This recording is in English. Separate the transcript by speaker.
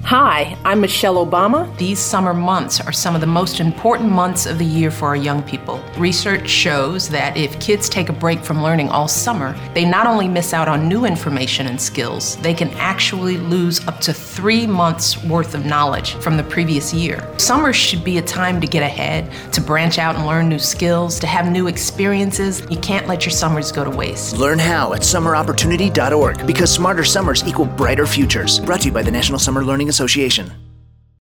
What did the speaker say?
Speaker 1: Hi, I'm Michelle Obama.
Speaker 2: These summer months are some of the most important months of the year for our young people. Research shows that if kids take a break from learning all summer, they not only miss out on new information and skills, they can actually lose up to 3 months worth of knowledge from the previous year. Summer should be a time to get ahead, to branch out and learn new skills, to have new experiences. You can't let your summers go to waste.
Speaker 3: Learn how at summeropportunity.org, because smarter summers equal brighter futures. Brought to you by the National Summer Learning Association.